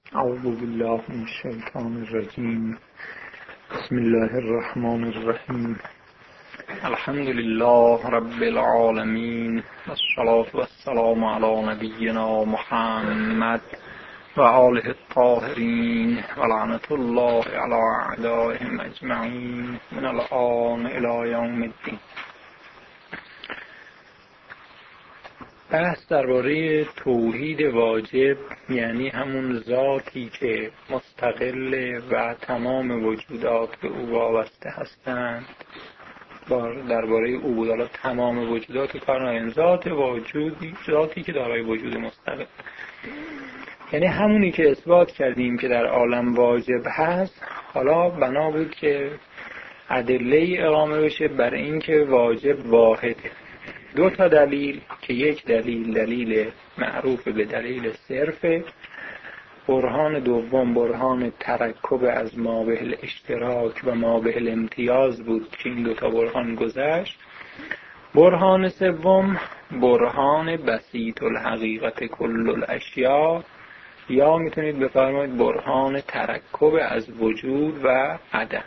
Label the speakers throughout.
Speaker 1: اعوذ بالله من الشیطان الرجیم. بسم الله الرحمن الرحیم. الحمد لله رب العالمین والصلاة والسلام علی نبینا محمد و آله الطاهرین و لعنت الله علی اعدائهم اجمعین من الآن الی یوم الدین. بحث درباره توحید واجب، یعنی همون ذاتی که مستقل و تمام وجودات به او وابسته هستند. درباره او بود، حالا تمام وجودات کار نداریم، ذاتی که دارای وجود مستقل، یعنی همونی که اثبات کردیم که در عالم واجب هست. حالا بنا بود که ادله اقامه بشه برای اینکه واجب واحده. دو تا دلیل که یک دلیل معروف به دلیل صرفه، برهان دوم برهان ترکب از مابه الاشتراک و مابه الامتیاز بود که این دو تا برهان گذشت. برهان سوم برهان بسیط الحقیقت کل الاشیاء، یا میتونید بفرمایید برهان ترکب از وجود و عدم.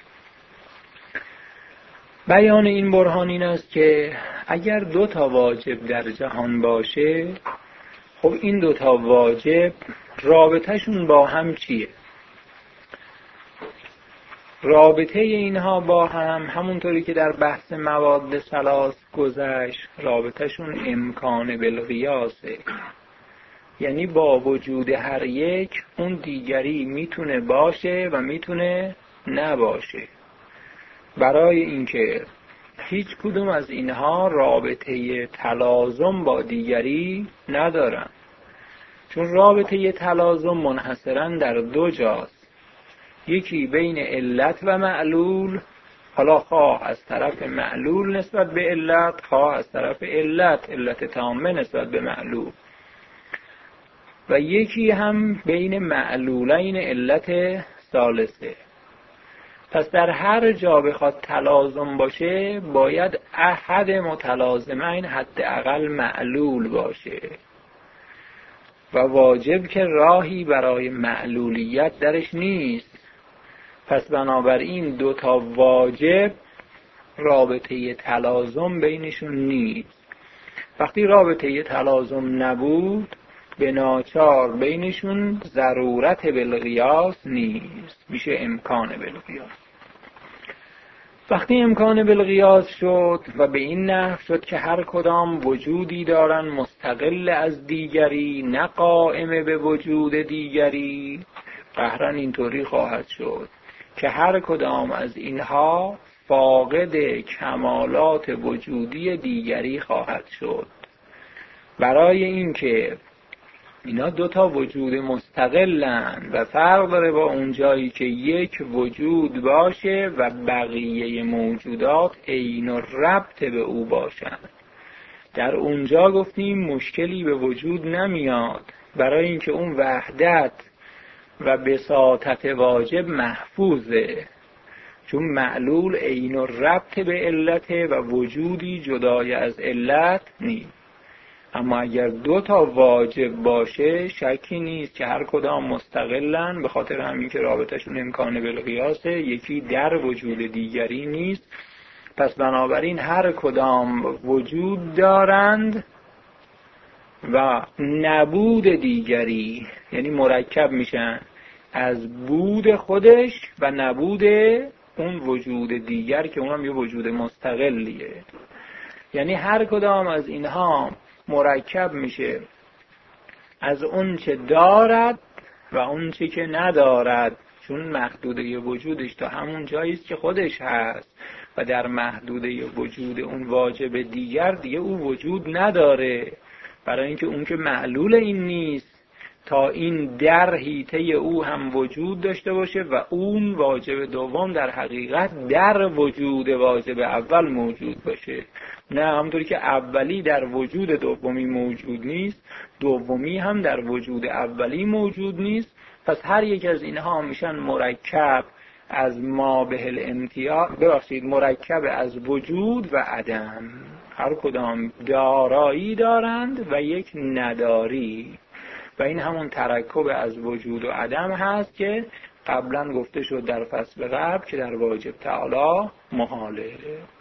Speaker 1: بیان این برهان این است که اگر دو تا واجب در جهان باشه، خب این دو تا واجب رابطهشون با هم چیه؟ رابطه اینها با هم همونطوری که در بحث مواد ثلاث گذشت، رابطهشون امکان بالقیاسه، یعنی با وجود هر یک اون دیگری میتونه باشه و میتونه نباشه. برای اینکه هیچ کدوم از اینها رابطه تلازم با دیگری ندارن، چون رابطه تلازم منحصرا در دو جاست. یکی بین علت و معلول، حالا خواه از طرف معلول نسبت به علت، خواه از طرف علت تامه نسبت به معلول، و یکی هم بین معلولین علت ثالثه. پس در هر جا بخواد تلازم باشه باید احد متلازمین حداقل معلول باشه، و واجب که راهی برای معلولیت درش نیست. پس بنابراین دو تا واجب رابطه تلازم بینشون نیست. وقتی رابطه تلازم نبود، به ناچار بینشون ضرورت بالقیاس نیست، میشه امکان بالقیاس. وقتی امکان بالقیاس شد و به این نحو شد که هر کدام وجودی دارن مستقل از دیگری، نه قائم به وجود دیگری، قهراً اینطوری خواهد شد که هر کدام از اینها فاقد کمالات وجودی دیگری خواهد شد. برای اینکه اینا دو تا وجود مستقلن و فرق داره با اون جایی که یک وجود باشه و بقیه موجودات عین و ربط به او باشن. در اونجا گفتیم مشکلی به وجود نمیاد، برای اینکه اون وحدت و بساطت واجب محفوظه، چون معلول عین و ربط به علته و وجودی جدای از علت نیست. اما اگر دو تا واجب باشه شکی نیست که هر کدام مستقلن، به خاطر همین که رابطهشون امکان بالقیاسه، یکی در وجود دیگری نیست. پس بنابراین هر کدام وجود دارند و نبود دیگری، یعنی مرکب میشن از بود خودش و نبود اون وجود دیگر که اونم یه وجود مستقلیه. یعنی هر کدام از اینها مرکب میشه از اون چه دارد و اون چه که ندارد، چون محدوده وجودش تا همون جاییست که خودش هست و در محدوده وجود اون واجب دیگر دیگه او وجود نداره، برای اینکه اون که معلول این نیست تا این در حیطه او هم وجود داشته باشه و اون واجب دوم در حقیقت در وجود واجب اول موجود باشه. نه، همونطوری که اولی در وجود دومی موجود نیست، دومی هم در وجود اولی موجود نیست. پس هر یک از اینها میشن مرکب از مابه الامتیاز، مرکب از وجود و عدم. هر کدام دارایی دارند و یک نداری. و این همون ترکب از وجود و عدم هست که قبلا گفته شد در فصل قبل که در واجب تعالی محاله.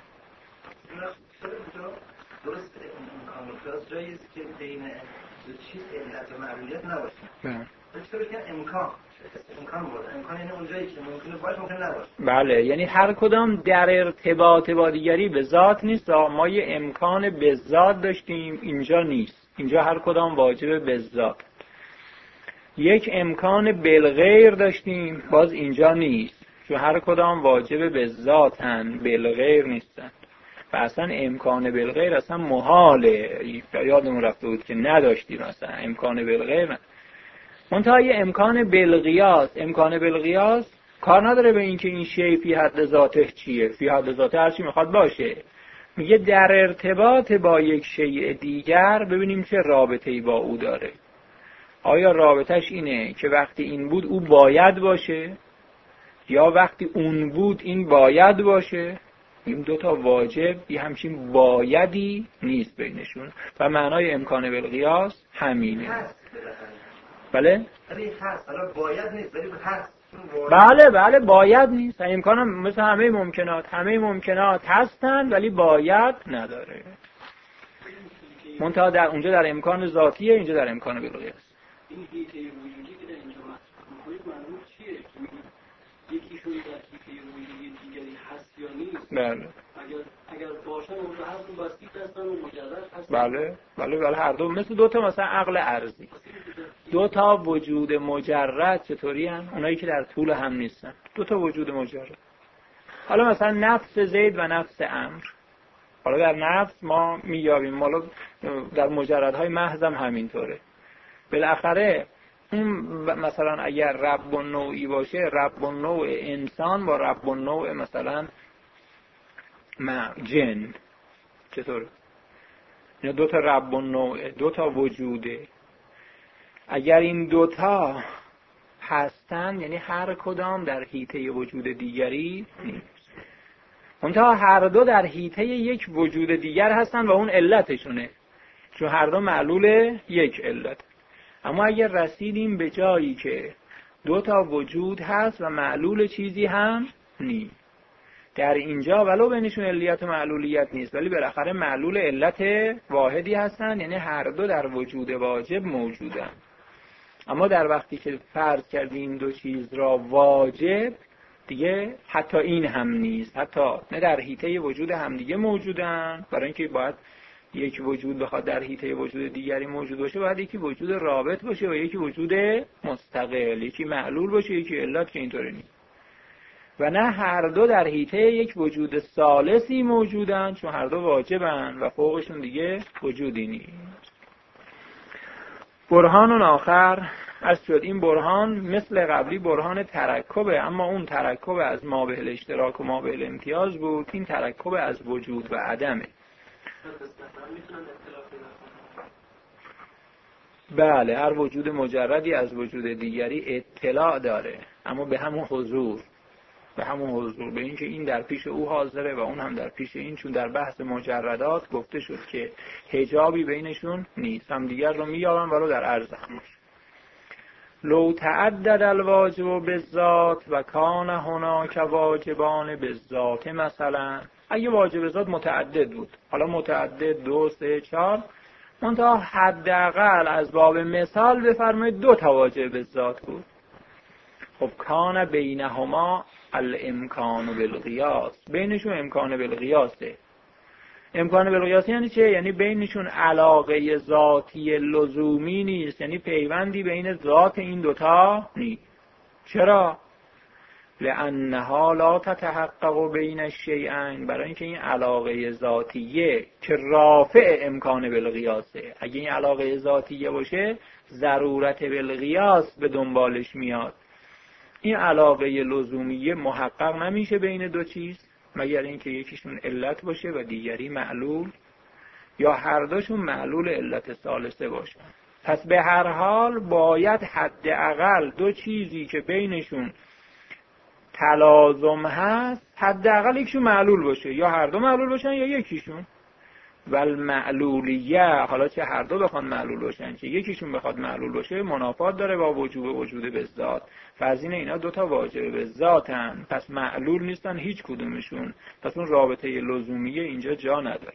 Speaker 2: درست امکان و جایی است که بین دو چیز علت و معلولیت نباشه. چطور که امکان بود. امکان یعنی اونجایی که ممکنه باشه ممکن نباشه.
Speaker 1: بله، یعنی هر کدام در ارتباط با دیگری به ذات نیست. ما یه امکان به ذات داشتیم، اینجا نیست. اینجا هر کدام واجب به ذات. یک امکان بالغیر داشتیم، باز اینجا نیست، چون هر کدام واجب به ذاتن، بالغیر نیستن. و اصلا امکان بالغیر اصلا محاله. یادمون رفته بود که نداشتیم اصلا امکان بالغیر نه. منتهای امکان بالقیاس، امکان بالقیاس کار نداره به اینکه این شی فی حد ذاته چیه، فی حد ذاته هر چی میخواد باشه. میگه در ارتباط با یک شیء دیگر ببینیم چه رابطه‌ای با او داره. آیا رابطش اینه که وقتی این بود او باید باشه، یا وقتی اون بود این باید باشه؟ این دوتا واجب یه همچین بایدی نیست بینشون و معنای امکان بالقیاس همینه. بله؟
Speaker 2: هست، حالا باید نیست ولی هست.
Speaker 1: بله باید نیست. امکان مثل همه ممکنات هستن ولی باید نداره. منتها در اونجا در امکان ذاتیه، اینجا در امکان بالقیاس.
Speaker 3: این هیته وجودی که در اینجا معلوم چیه؟ یکیشون در هیته وجودی دیگری هست یا نیست؟
Speaker 1: بله.
Speaker 3: اگر باشن اون دو هر دو بسیط هستن و مجرد هستن.
Speaker 1: بله هر دو مثل دو تا مثلا عقل ارضی. دو تا وجود مجرد چطوری هن؟ اونایی که در طول هم نیستن. دو تا وجود مجرد. حالا مثلا نفس زید و نفس عمرو. حالا در نفس ما میابیم، حالا در مجردهای محض هم همینطوره. بالاخره اون مثلا اگر رب النوعی باشه، رب النوع انسان با رب النوع مثلا جن چطور؟ اینا دو تا رب النوع، دو تا وجوده. اگر این دوتا هستن یعنی هر کدام در حیطه وجود دیگری نیست. منتها هر دو در حیطه یک وجود دیگر هستن و اون علتشونه، چون هر دو معلول یک علت. اما اگر رسیدیم به جایی که دو تا وجود هست و معلول چیزی هم نیست، در اینجا ولو بینشون علیت و معلولیت نیست ولی بالاخره معلول علت واحدی هستن، یعنی هر دو در وجود واجب موجودن. اما در وقتی که فرض کردیم دو چیز را واجب، دیگه حتی این هم نیست، حتی نه در حیطه وجود هم دیگه موجودن. برای اینکه باید یک وجود بخواد در حیطه وجود دیگری موجود باشه، باید یکی وجود رابط باشه و یکی وجود مستقل، یکی معلول باشه یکی علت، که اینطوری نیست. و نه هر دو در حیطه یک وجود ثالثی موجودن، چون هر دو واجبن و فوقشون دیگه وجودی نیست. برهان آخر از شد. این برهان مثل قبلی برهان ترکبه، اما اون ترکب از ما به الاشتراک و ما به الامتیاز بود، این ترکب از وجود و عدمه. بله، هر وجود مجردی از وجود دیگری اطلاع داره، اما به همون حضور، به اینکه این در پیش او حاضره و اون هم در پیش این، چون در بحث مجردات گفته شد که حجابی بینشون نیست، هم دیگر رو میابن ولو در عرض هم. لو تعدد الواجب بالذات و کان هناک واجبان بالذات، مثلا اگه واجب ذات متعدد بود، حالا متعدد 2 3 4، منتها حداقل از باب مثال بفرمایید 2 تا واجب ذات بود، خب کان بینهما الامکان بالقیاس، بینشون امکان بالقیاسه. امکان بالقیاس یعنی چه؟ یعنی بینشون علاقه ذاتی لزومی نیست، یعنی پیوندی بین ذات این دوتا نیست. چرا؟ لأنها لا تتحقق بین الشیئین، برای اینکه این علاقه ذاتیه که رافع امکان بالقیاسه. اگه این علاقه ذاتیه باشه ضرورت بالقیاس به دنبالش میاد. این علاقه لزومیه محقق نمیشه بین دو چیز مگر اینکه یکیشون علت باشه و دیگری معلول، یا هر دوشون معلول علت ثالثه باشه. پس به هر حال باید حداقل دو چیزی که بینشون تلازم هست حداقل یکیشون معلول باشه، یا هر دو معلول باشن یا یکیشون. و المعلولیه، حالا چه هر دو بخوان معلول باشن چه یکیشون بخواد معلول باشه، منافات داره با وجود به ذات. فرضین اینا دوتا واجب به ذاتن، پس معلول نیستن هیچ کدومشون، پس اون رابطه لزومیه اینجا جا نداره.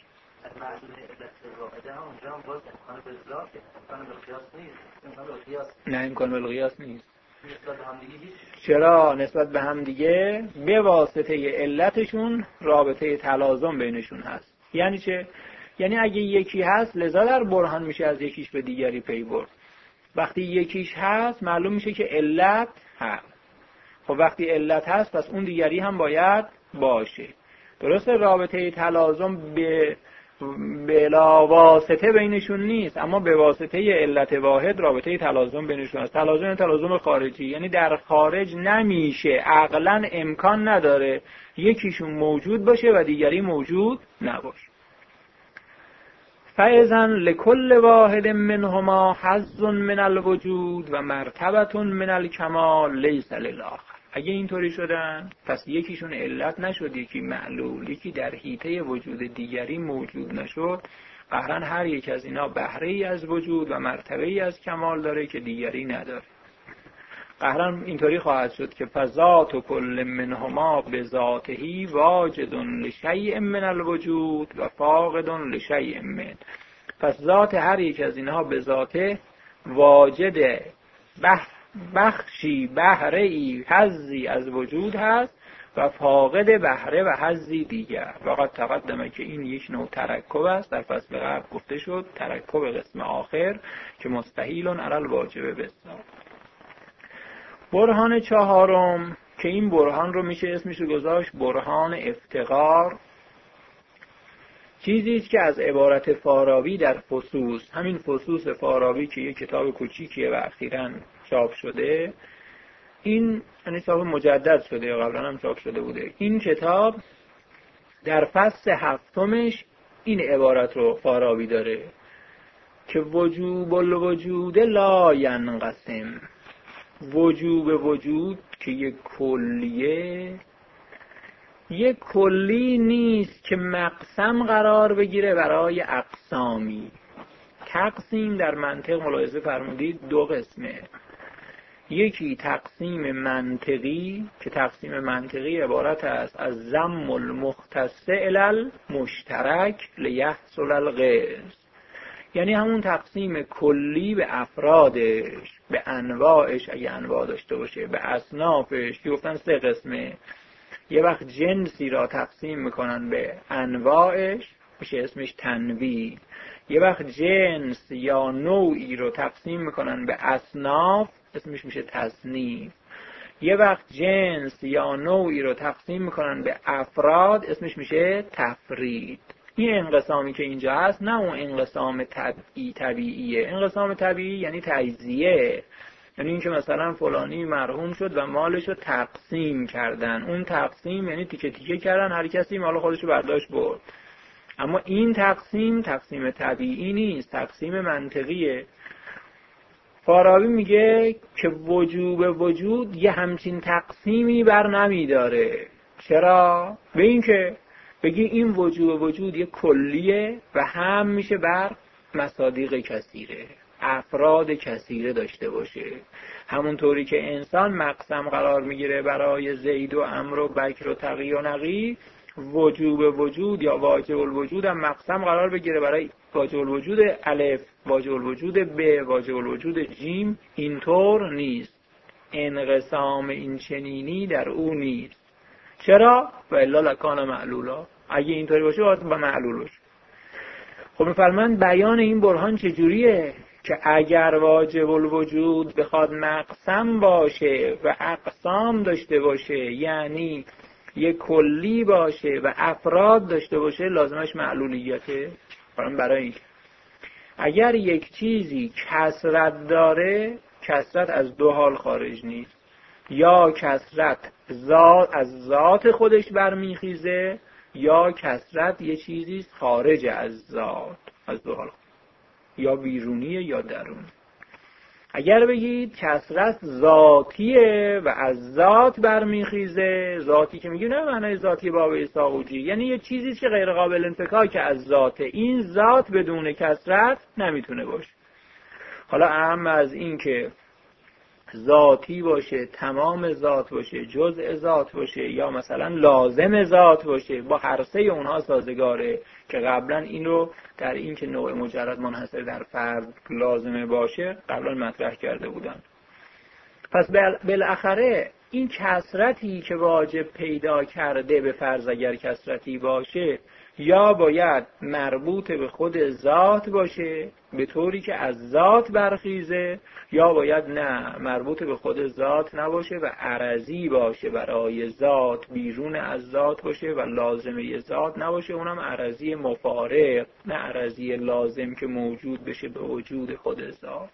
Speaker 1: نه امکان بالقیاس نیست. چرا؟ نسبت به هم دیگه به واسطه علتشون رابطه تلازم بینشون هست. یعنی چه؟ یعنی اگه یکی هست لذا در برهان میشه از یکیش به دیگری پی برد. وقتی یکیش هست معلوم میشه که علت هست. خب وقتی علت هست پس اون دیگری هم باید باشه. درسته رابطه تلازم بلا واسطه بینشون نیست، اما به واسطه علت واحد رابطه تلازم بینشون هست. تلازم خارجی، یعنی در خارج نمیشه، عقلاً امکان نداره یکیشون موجود باشه و دیگری موجود نباشه. فاذن لكل واحد منهما حظ من الوجود و مرتبه من الکمال لیس للآخر. اگه اینطوری شدن پس یکیشون علت نشد، یکی معلول، یکی در حیطه وجود دیگری موجود نشد، قهرن هر یک از اینا بهره ای از وجود و مرتبه ای از کمال داره که دیگری نداره. قهرن اینطوری خواهد شد که فذات کل منهما بذاتهی واجد لشیء من الوجود و فاقد لشیء من. پس ذات هر یک از اینها به ذاته واجد بخشی بهره ای حظی از وجود هست و فاقد بهره و حظی دیگر. وقت تقدمه که این یک نوع ترکب است، در فصل قبل گفته شد ترکب قسم آخر که مستحیل علی الواجب بالذات. برهان چهارم که این برهان رو میشه اسمش رو گذاشت برهان افتقار، چیزی است که از عبارت فارابی در فصوص، همین فصوص فارابی که یک کتاب کوچیکیه و اخیراً چاپ شده، این یعنی چاپ مجدد شده یا قبلا هم چاپ شده بوده، این کتاب در فصل هفتمش این عبارت رو فارابی داره که وجوب الوجود لا ینقسم. وجوب وجود که یک کلیه، یک کلی نیست که مقسم قرار بگیره برای اقسامی. تقسیم در منطق ملاحظه فرمودید دو قسمه، یکی تقسیم منطقی که تقسیم منطقی عبارت است از ضم المختص الی المشترک لیحصل الغرض، یعنی همون تقسیم کلی به افرادش، به انواعش اگه انواع داشته باشه، به اصنافش که گفتن سه قسمه. یه وقت جنسی را تقسیم میکنن به انواعش میشه اسمش تنویع، یه وقت جنس یا نوعی رو تقسیم میکنن به اصناف اسمش میشه تصنیف، یه وقت جنس یا نوعی رو تقسیم میکنن به افراد اسمش میشه تفرید. این انقسامی که اینجا هست نه اون انقسام طبیعیه. انقسام طبیعی یعنی تجزیه، یعنی این که مثلا فلانی مرحوم شد و مالش رو تقسیم کردن، اون تقسیم یعنی تیکه تیکه کردن، هر کسی مال خودش رو برداشت برد. اما این تقسیم طبیعی نیست، تقسیم منطقیه. فارابی میگه که وجوب وجود یه همچین تقسیمی بر نمیداره. چرا؟ به این که بگی این وجوب وجود یه کلیه و هم میشه بر مصادیق کثیره، افراد کثیره داشته باشه. همونطوری که انسان مقسم قرار میگیره برای زید و عمرو و بکر و تقی و نقی، وجوب وجود یا واجب الوجود هم مقسم قرار بگیره برای واجب الوجود الف، واجب الوجود ب، واجب الوجود جیم. اینطور نیست، انقسام این چنینی در او نیست. چرا؟ و الا لکان معلولا، اگه اینطوری باشه باید با معلول باشه. خب میفرمایند بیان این برهان چجوریه؟ که اگر واجب الوجود بخواد مقسم باشه و اقسام داشته باشه، یعنی یک کلی باشه و افراد داشته باشه، لازمش معلولیته. برای این اگر یک چیزی کثرت داره، کثرت از دو حال خارج نیست، یا کثرت از ذات خودش برمیخیزه یا کثرت یه چیزی خارج از ذات، از دو حال، یا بیرونیه یا درونی. اگر بگید کثرت ذاتیه و از ذات برمیخیزه، ذاتی که میگیم نه معنای ذاتی باب ساقوجی، یعنی یه چیزی که غیر قابل انفکاک از ذاته، این ذات بدون کثرت نمیتونه باشه. حالا اهم از این که ذاتی باشه، تمام ذات باشه، جزء ذات باشه، یا مثلا لازم ذات باشه، با هر سه اونها سازگاره که قبلا این رو در این که نوع مجرد منحصر در فرد لازمه باشه قبلا مطرح کرده بودن. پس بالاخره این کثرتی که واجب پیدا کرده به فرض اگر کثرتی باشه یا باید مربوط به خود ذات باشه به طوری که از ذات برخیزه، یا باید نه مربوط به خود ذات نباشه و عرضی باشه برای ذات، بیرون از ذات باشه و لازمه ذات نباشه، اونم عرضی مفارق نه عرضی لازم که موجود بشه به وجود خود ذات.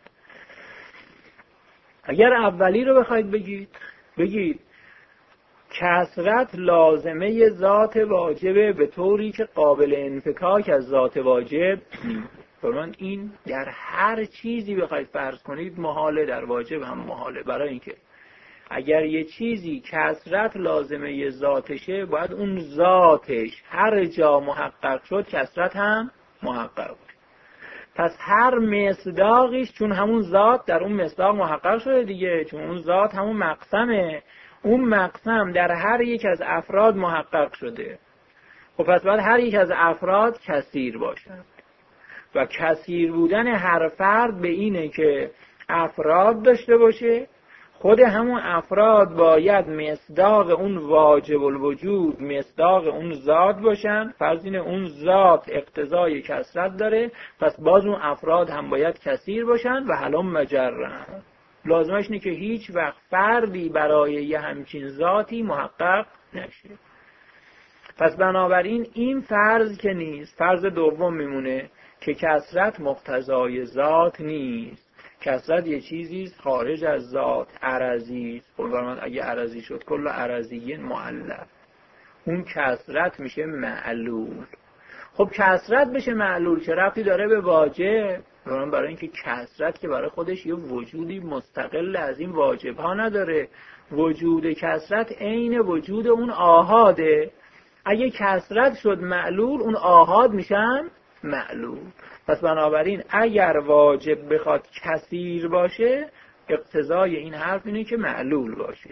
Speaker 1: اگر اولی رو بخواید بگید کثرت لازمه ذات واجبه به طوری که قابل انفکاک از ذات واجب نیست. فرمان این در هر چیزی بخواید فرض کنید محاله، در واجب هم محاله. برای اینکه اگر یه چیزی کثرت لازمه ذاتشه باید اون ذاتش هر جا محقق شد کثرت هم محقق بود. پس هر مصداقیش چون همون ذات در اون مصداق محقق شده دیگه، چون اون ذات همون مقسمه، اون مقسم در هر یک از افراد محقق شده. خب پس باید هر یک از افراد کثیر باشند و کثیر بودن هر فرد به اینه که افراد داشته باشه، خود همون افراد باید مصداق اون واجب الوجود مصداق اون ذات باشن. فرض اینه اون ذات اقتضای کثرت داره، پس باز اون افراد هم باید کثیر باشن و هلم مجرا. لازمش اینه که هیچ وقت فردی برای یه همچین ذاتی محقق نشه. پس بنابراین این فرض که نیست، فرض دوم میمونه که کثرت مقتضای ذات نیست. کثرت یه چیزی خارج از ذات، عرضی است. قربان اگه عرضی شد کل عرضی مؤلف، اون کثرت میشه معلول. خب کثرت بشه معلول چه ربطی داره به واجب؟ برای اینکه کثرت که برای خودش یه وجودی مستقل از این واجب ها نداره. وجود کثرت عین وجود اون آحاده. اگه کثرت شد معلول اون آحاد میشن معلول. پس بنابراین اگر واجب بخواد کثیر باشه اقتضای این حرف اینه که معلول باشه.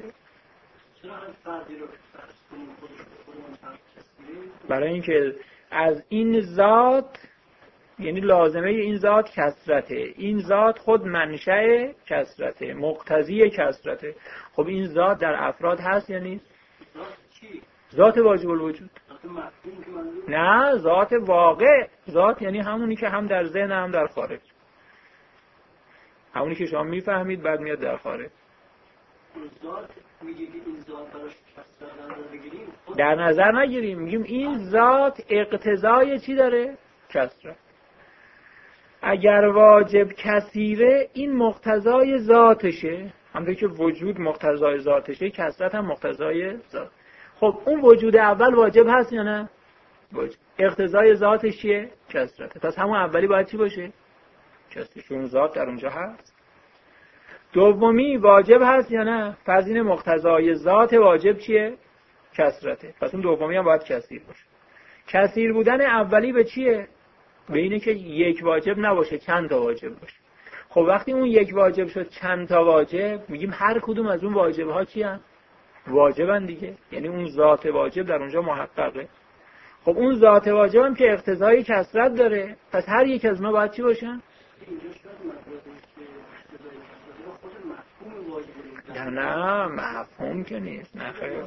Speaker 1: برای اینکه از این ذات، یعنی لازمه این ذات کثرته، این ذات خود منشأ کثرته، مقتضی کثرته. خب این ذات در افراد هست یا نیست؟ ذات واجب الوجود. نه، ذات واقع. ذات یعنی همونی که هم در ذهن هم در خارج، همونی که شما میفهمید بعد میاد در خارج.
Speaker 3: ذات میگه که این ذات براش کثرت بگیریم،
Speaker 1: در نظر نگیریم، میگیم این ذات اقتضای چی داره؟ کثرت. اگر واجب کثیره این مقتضای ذاتشه، همونطور که وجود مقتضای ذاتشه کثرت هم مقتضای ذات. خب اون وجود اول واجب هست یا نه؟ واجب. اقتضای ذاتش چیه؟ کثرته. پس همون اولی باید چی باشه؟ کثرت، چون ذات در اونجا هست. دومی واجب هست یا نه؟ فرض اینه مقتضای ذات واجب چیه؟ کثرته. پس اون دومی هم باید کثیر باشه. کثیر بودن اولی به چیه؟ به اینه که یک واجب نباشه، چند تا واجب باشه. خب وقتی اون یک واجب شد چند تا واجب، میگیم هر کدوم از اون واجب ها چی هست؟ واجبن دیگه. یعنی اون ذات واجب در اونجا محققه. خب اون ذات واجب هم که اقتضای کثرت داره، پس هر یک از ما باید چی باشن؟ نه مفهوم که نیست. نه خیر.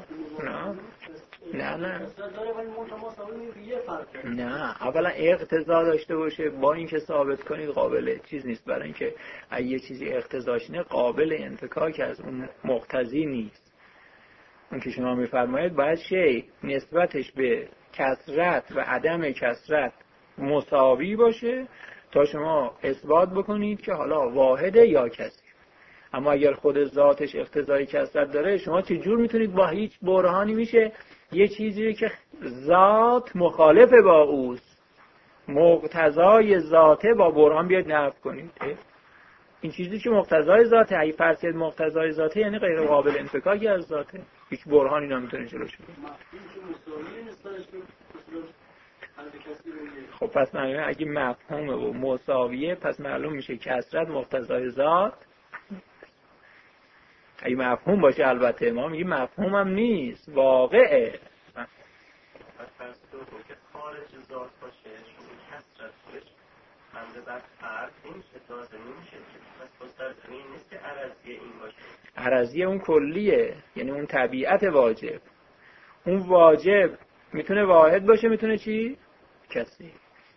Speaker 1: نه اولا اقتضا داشته باشه با اینکه ثابت کنید قابل چیز نیست. برای اینکه اگه یه چیزی اقتضاش نه قابل انفکاک از اون مقتضی نیست. اون که شما میفرمایید باید شی نسبتش به کثرت و عدم کثرت مساوی باشه تا شما اثبات بکنید که حالا واحده یا کثیر. اما اگر خود ذاتش اقتضای کثرت داره، شما چه جور میتونید با هیچ برهانی میشه یه چیزی که ذات مخالف با اوست، مقتضای ذاته با برهان بیاد نفی کنید؟ این چیزی که مقتضای ذاته، اگه فرضیت مقتضای ذاته یعنی غیر قابل انفکاکی از ذاته، هیچ برهانی نمیتونه جلوش بگیره. خب پس معلومه اگه مفهومه و مساویه پس معلوم میشه کثرت مقتضای ذات. اگه مفهوم باشه البته ما میگیم مفهومم نیست، واقعه.
Speaker 4: پس تو که خارج ذات باشه شما کثرتش حمله بر فرد نمیشه، تازه نمیشه. پس مستلزمی نیست که عرضیه این باشه.
Speaker 1: عرضیه اون کلیه، یعنی اون طبیعت واجب. اون واجب میتونه واحد باشه، میتونه چی؟ کثیر.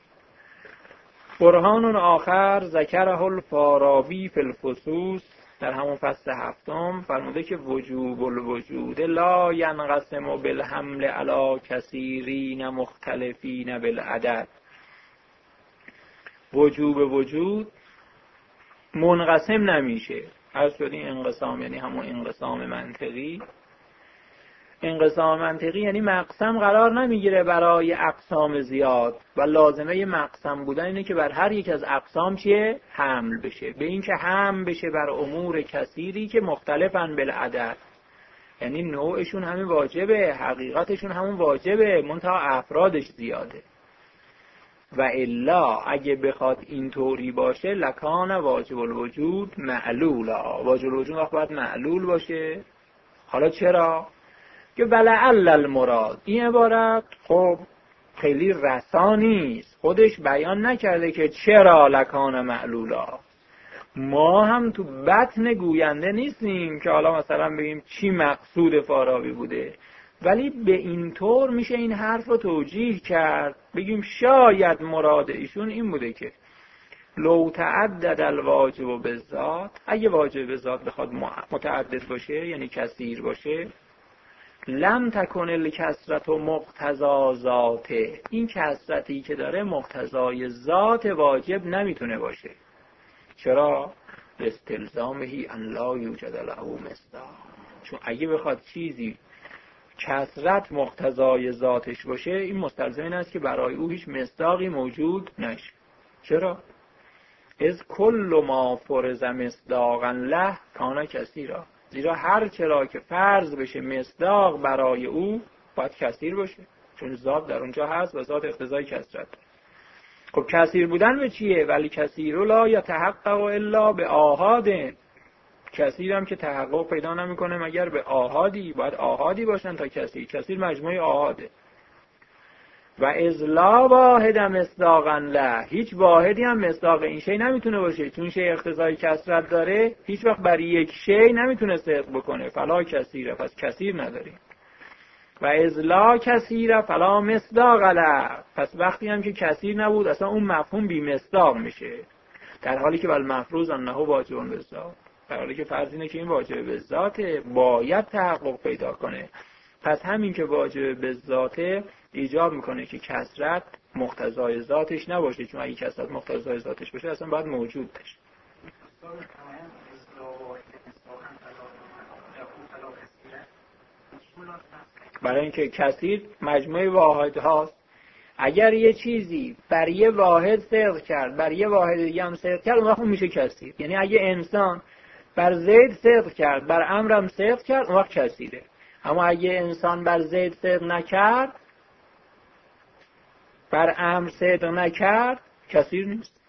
Speaker 1: برهان آخر ذکره الفارابی فی الفصوص، در همون فصل هفتم فرموده که وجوب الوجود لا ینقسم بالحمل علی کثیرین مختلفین بالعدد. وجوب وجود منقسم نمیشه. عرض شد این انقسام یعنی همون انقسام منطقی. انقسام منطقی یعنی مقسم قرار نمیگیره برای اقسام زیاد و لازمه مقسم بودن اینه که بر هر یک از اقسام چیه؟ حمل بشه. به این که حمل بشه بر امور کثیری که مختلفن بالعدد، یعنی نوعشون همین واجبه، حقیقتشون همون واجبه، منتها افرادش زیاده. و الا اگه بخواد اینطوری باشه لکان واجب الوجود معلولا، واجب الوجود باید معلول باشه. حالا چرا؟ که ولعل المراد، این عبارت خب خیلی رسا نیست، خودش بیان نکرده که چرا لکان معلولا. ما هم تو بطن گوینده نیستیم که حالا مثلا بگیم چی مقصود فارابی بوده، ولی به این طور میشه این حرف رو توجیه کرد، بگیم شاید مراد ایشون این بوده که لو تعدد الواجب بالذات، اگه واجب بالذات بخواد متعدد باشه یعنی کثیر باشه، لم تکن الکثرت مقتضا ذاته، این کثرتی که داره مقتضای ذات واجب نمیتونه باشه. چرا؟ استلزامهی ان لا یوجد له مصداق، چون اگه بخواد چیزی کثرت مقتضای ذاتش باشه این مستلزم این است که برای او هیچ مصداقی موجود نشه. چرا؟ از کل ما فرض مصداقا له کان کثیرا، زیرا هر چرا که فرض بشه مصداق برای او باید کثیر باشه، چون ذات در اونجا هست و ذات اقتضای کثرت. خب کثیر بودن به چیه؟ ولی کثیر لا یتحقق الا به آحاد، کثیر هم که تحقق پیدا نمیکنه مگر به آحادی، باید آحادی باشن تا کثیر. کثیر مجموعه آحاده. و از لا واحد مصداقا له، هیچ واحدی هم مصداق این شی نمیتونه باشه، چون شی اقتضای کثرت داره هیچ وقت برای یک شی نمیتونه صدق بکنه، فلا کثیره، پس کثیر نداریم. و از لا کثیره فلا مصداق له، پس وقتی هم که کثیر نبود اصلا اون مفهوم بی مصداق میشه، در حالی که والمفروض انه واجب بالذات، در حالی که فرض اینه که این واجب بالذات باید تحقق پیدا کنه. پس همین که واجب بالذات ایجاب میکنه که کثرت مقتضای ذاتش نباشه، چون اگه کثرت مقتضای ذاتش باشه اصلا باید موجود باشه. برای اینکه کثیر مجموعه واحد هاست. اگر یه چیزی بر یه واحد صدق کرد بر یه واحد دیگه هم صدق کرد اون وقت میشه کثیر. یعنی اگه انسان بر زید صدق کرد بر امر هم صدق کرد اون وقت کثیره. اما اگه انسان بر زید صدق نکرد بر امر صدق نکرد کثیر نیست.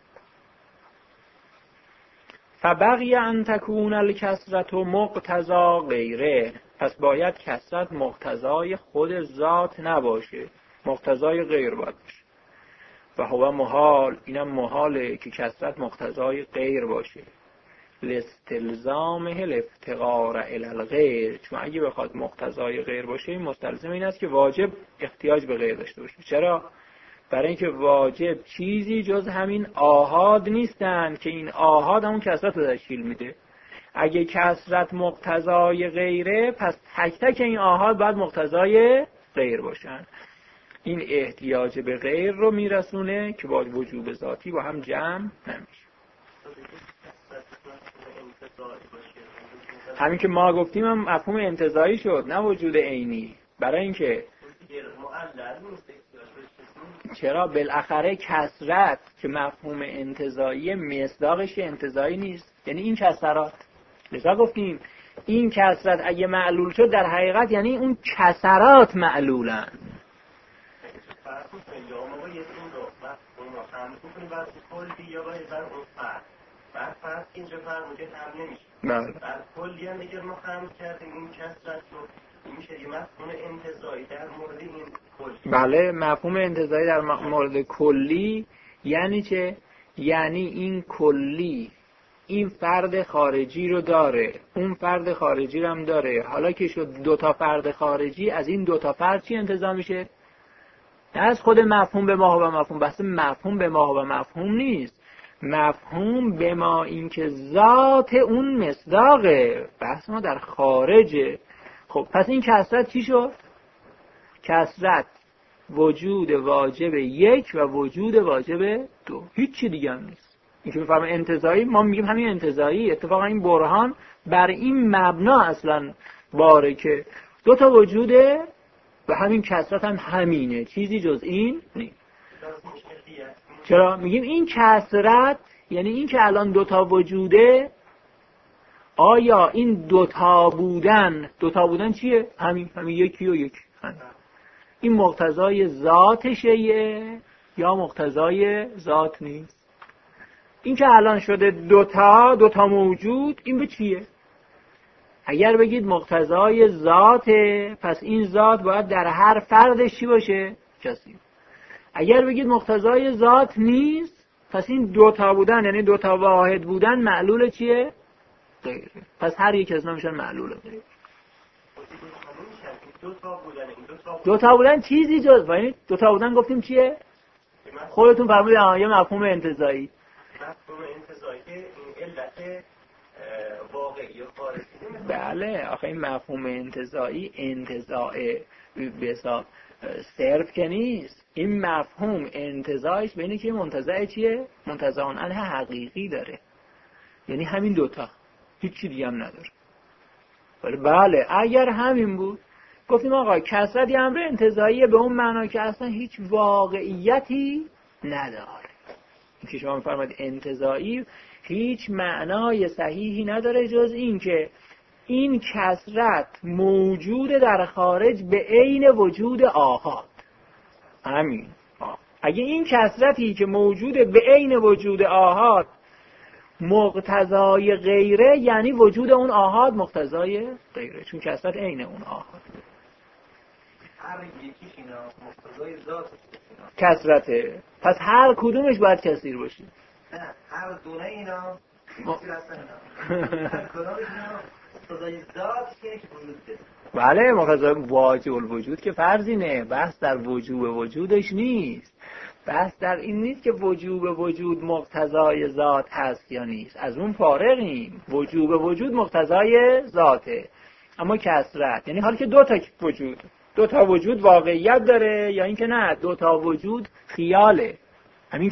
Speaker 1: فبقی ان تکون الکثرت مقتضا غیره، پس باید کثرت مقتضای خود ذات نباشه، مقتضای غیر باید باشه. و هو محال، اینم محاله که کثرت مقتضای غیر باشه، لاستلزامه الافتقار الی الغیر، چون اگه بخواد مقتضای غیر باشه این مستلزم این است که واجب احتیاج به غیر داشته باشه. چرا؟ برای اینکه واجب چیزی جز همین آحاد نیستن که این آحاد همون کثرت رو تشکیل میده. اگه کثرت مقتضای غیره پس تک تک این آحاد باید مقتضای غیر باشن. این احتیاج به غیر رو میرسونه که با وجوب ذاتی با هم جمع نمیشه. همین که ما گفتیم هم مفهوم انتزاعی شد، نه وجود عینی. برای اینکه چرا بالاخره کثرت که مفهوم انتزاعی مصداقش انتزاعی نیست، یعنی این کسرات. لذا گفتیم این کسرت اگه معلول شد در حقیقت یعنی اون کسرات معلولن.
Speaker 4: فرق اینجا فرموده هم نمیشه. در کلی هم دیگر ما خمس کردیم این کسرت رو این میشه یه مفهوم انتزاعی در مورد این کلی.
Speaker 1: بله، مفهوم انتزاعی در مورد کلی یعنی چه؟ یعنی این کلی این فرد خارجی رو داره، اون فرد خارجی رو هم داره. حالا که شد دوتا فرد خارجی، از این دوتا فرد چی انتزاع میشه؟ نه از خود مفهوم به ما و مفهوم، بس مفهوم به ما و مفهوم نیست، مفهوم به ما این که ذات اون مصداقه، بحث ما در خارجه. خب پس این کسرت چی شد؟ کسرت وجود واجب یک و وجود واجب دو، هیچی دیگه هم نیست. این که میفرما انتزاعی، ما میگیم همین انتزاعی. اتفاقا این برهان بر این مبنا اصلا باره که دو تا وجوده و همین کسرت هم همینه، چیزی جز این نیست. چرا؟ میگیم این کسرت یعنی این که الان دوتا وجوده، آیا این دوتا بودن چیه؟ همین یکی و یکی. این مقتضای ذات شیء یا مقتضای ذات نیست؟ این که الان شده دوتا موجود، این به چیه؟ اگر بگید مقتضای ذاته، پس این ذات باید در هر فردش چی باشه؟ کسی. اگر بگید مقتضای ذات نیست، پس این دوتا بودن یعنی دوتا واحد بودن معلول چیه؟ غیره. پس هر یک از اینا میشن معلول غیره. دوتا بودن چیزی جز، یعنی دوتا بودن گفتیم چیه؟ خودتون فرمودید یه مفهوم انتزاعی.
Speaker 4: مفهوم انتزاعی این علت واقعی و خارجی.
Speaker 1: بله، آخه این مفهوم انتزاعی انتزاع به حساب صرف که نیست. این مفهوم انتزاعش بینه که منتزع چیه؟ منتزع عنه حقیقی داره، یعنی همین دوتا، هیچی دیگه هم نداره. بله اگر همین بود گفتیم آقا کسرت یه امر انتزاعیه به اون معنا که اصلا هیچ واقعیتی نداره. این که شما می‌فرمایید انتزاعی هیچ معنای صحیحی نداره جز این که این کسرت موجود در خارج به عین وجود آحاد. همین. اگه این کسرتی که موجود به عین وجود آحاد مقتضای غیره، یعنی وجود اون آحاد مقتضای غیره، چون کسرت عین اون آحاد.
Speaker 2: هر یکیش اینا مقتضای ذات
Speaker 1: کسرته، پس هر کدومش باید کثیر باشه.
Speaker 2: نه، هر دونه اینا کثیر هستن اینا. هر کدومش اینا مقتضای ذات که وجود داره.
Speaker 1: بله، مقتضای واجب الوجود که فرضی نه، بحث در وجوب وجودش نیست. بحث در این نیست که وجوب وجود مقتضای ذات هست یا نیست، از اون فارغیم. وجوب وجود مقتضای ذاته، اما کسرت یعنی حالی که دو تا وجود واقعیت داره یا اینکه نه دو تا وجود خیاله. همین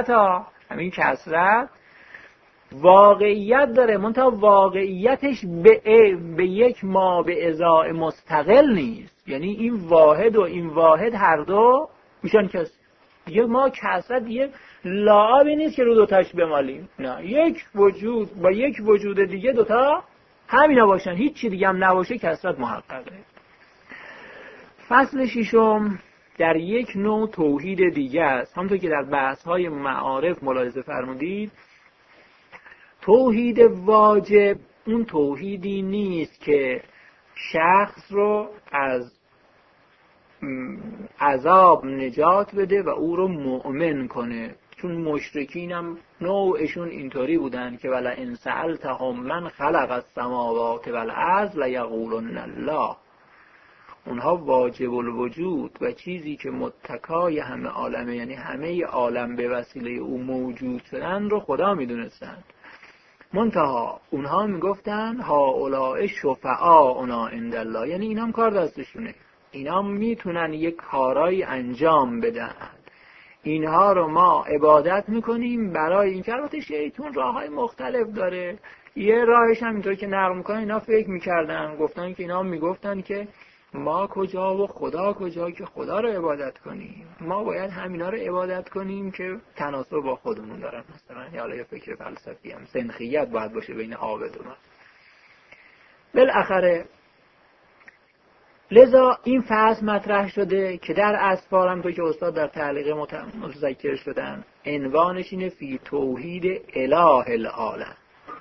Speaker 1: کسرت واقعیت داره، منتها واقعیتش به یک ما به ازای مستقل نیست. یعنی این واحد و این واحد هر دو میشن کس. دیگه ما کسرت دیگه لعابی نیست که رو دوتاش بمالیم. نه، یک وجود با یک وجود دیگه دوتا همینا باشن، هیچ چی دیگه هم نباشه، کسرت محققه. فصل ششم در یک نوع توحید دیگه است، همونطور که در بحث‌های معارف ملاحظه فرمودید. توحید واجب اون توحیدی نیست که شخص رو از عذاب نجات بده و او رو مؤمن کنه، چون مشرکین هم نوعشون اینطوری بودن که ولا ان سألتهم من خلق السماوات والارض لیقولن الله. اونها واجب الوجود و چیزی که متکای همه عالمه، یعنی همه عالم به وسیله او موجود شدن رو خدا میدونستن. منتها اونها میگفتن هؤلاء شفعاؤنا عند الله، یعنی اینا هم کار دستشونه، اینا میتونن یک کارایی انجام بدن، اینها رو ما عبادت میکنیم برای این. البته شیطان راههای مختلف داره، یه راهش هم اینطور که نقل میکنن اینا فکر میکردن، گفتن که اینا میگفتن که ما کجا و خدا کجا که خدا رو عبادت کنیم؟ ما باید همینا رو عبادت کنیم که تناسب با خودمون دارن. مثلا حالا یه فکر فلسفی هم سنخیت باید باشه بین عابد و ما. بالاخره لذا این فصل مطرح شده که در اسفار هم تو که استاد در تعلیق متذکر شدن عنوانش اینه فی توحید اله العالم.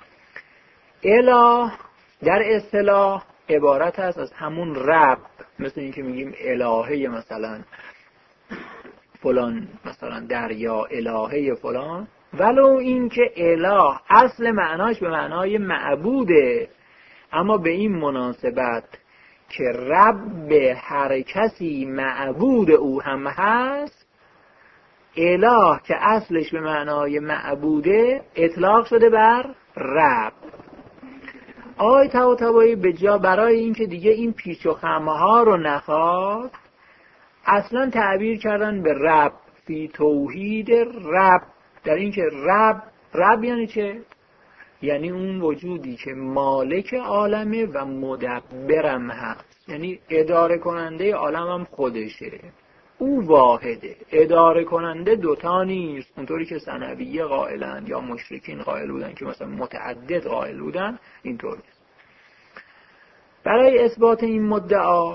Speaker 1: اله در اصطلاح عبارت است از همون رب، مثل این که میگیم الهه مثلا فلان، مثلا دریا الهه فلان، ولو این که اله اصل معناش به معنای معبوده، اما به این مناسبت که رب هر کسی معبود او هم هست، اله که اصلش به معنای معبوده اطلاق شده بر رب. آقای طباطبایی به جا برای اینکه دیگه این پیچ و خمه ها رو نخواد، اصلا تعبیر کردن به رب، فی توحید رب، در اینکه رب یعنی چه؟ یعنی اون وجودی که مالک عالمه و مدبرم هست، یعنی اداره کننده عالم هم خودشه، او واحده. اداره کننده دوتا نیست، اونطوری که ثنویه قائلن یا مشرکین قائل بودن که مثلا متعدد قائل بودن، اینطور نیست. برای اثبات این مدعا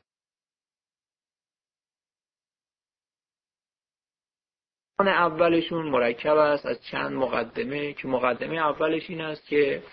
Speaker 1: اولشون مرکب است از چند مقدمه، که مقدمه اولش این است که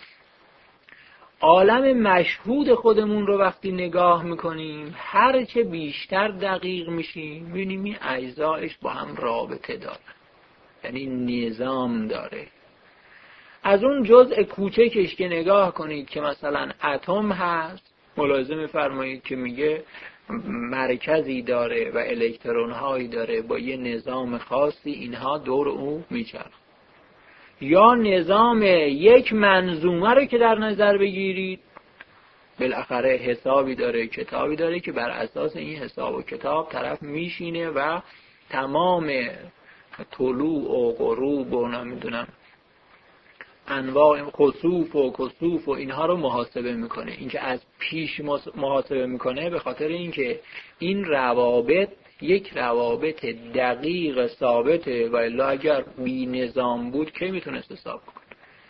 Speaker 1: عالم مشهود خودمون رو وقتی نگاه میکنیم، هرچه بیشتر دقیق میشیم میبینیم این اجزایش با هم رابطه داره، یعنی نظام داره. از اون جزء کوچکش که نگاه کنید که مثلا اتم هست، ملاحظه میفرمایید که میگه مرکزی داره و الکترون هایی داره با یه نظام خاصی، اینها دور او میچرخن. یا نظام یک منظومه رو که در نظر بگیرید، بالاخره حسابی داره، کتابی داره که بر اساس این حساب و کتاب طرف میشینه و تمام طلوع و غروب و نمیدونم انواع خسوف و کسوف و اینها رو محاسبه میکنه. اینکه از پیش محاسبه میکنه به خاطر اینکه این روابط یک روابط دقیق ثابته، و الا اگر بی نظام بود که میتونست حساب کنه.